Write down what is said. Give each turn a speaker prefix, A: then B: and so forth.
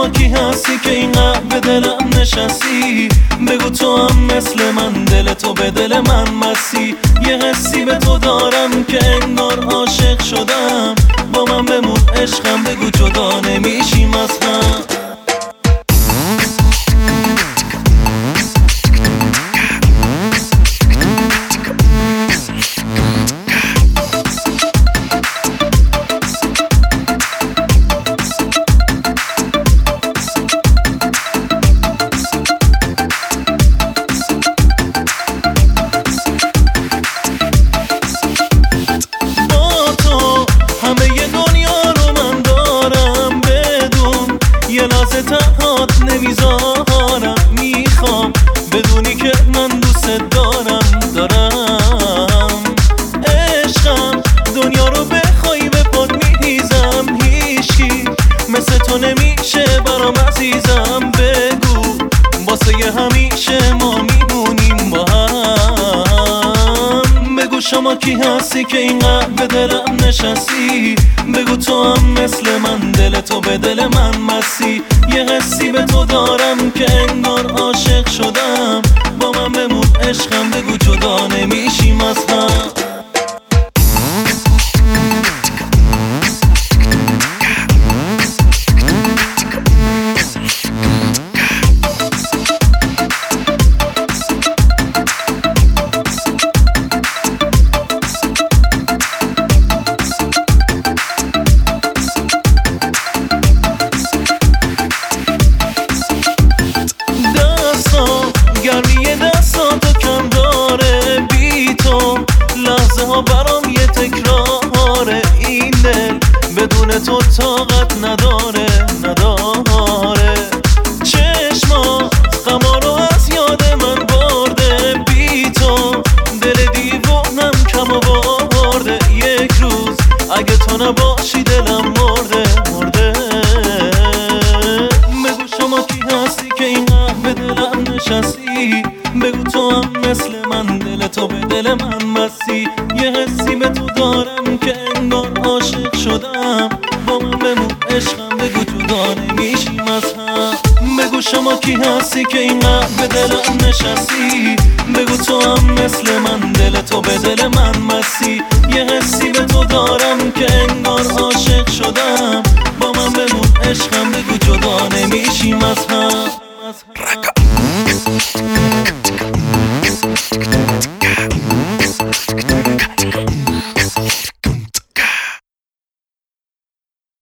A: شما کی هستی که اینقدر به دلم نشستی؟ بگو تو هم مثل من، دل تو به دل من مسی. یه حسی به تو دارم که انگار عاشق شدم. با من بمون عشقم، بگو جدا نمیشیم از هم. تنهات نمیذارم، میخوام بدونی که من دوست دارم عشقم دنیا رو بخوای به پات میریزم. هیچکی مثل تو نمیشه برام عزیزم. بگو واسه ی همیشه ما میمونیم با هم. بگو شما کی هستی که اینقدر به دلم نشستی؟ بگو تو هم مثل من، دل تو به دل من مسی. یه حسی به تو دارم که انگار عاشق شدم. با من بمون عشقم، بگو جدا نمیشیم از هم. گرمی دستاتو کم داره، بی تو لحظه ها برام یه تکراره. این دل بدون تو طاقت نداره. چشمات غما رو از یاد من برده، بی تو دل دیوونم کم آورده. یک روز اگه تو نباشی دلم مرده. بگو شما کی هستی که اینقدر به دلم نشستی؟ بگو تو هم مثل من، دل تو به دل من مسی. یه حسی به تو دارم که انگار عاشق شدم. با من بمون عشقم، بگو جدا نمیشیم از هم. بگو شما کی هستی که اینقدر به دلم نشستی؟ بگو تو هم مثل من، دل تو به دل من مسی. یه حسی به تو دارم که انگار عاشق شدم. با من بمون عشقم، بگو جدا نمیشیم از هم.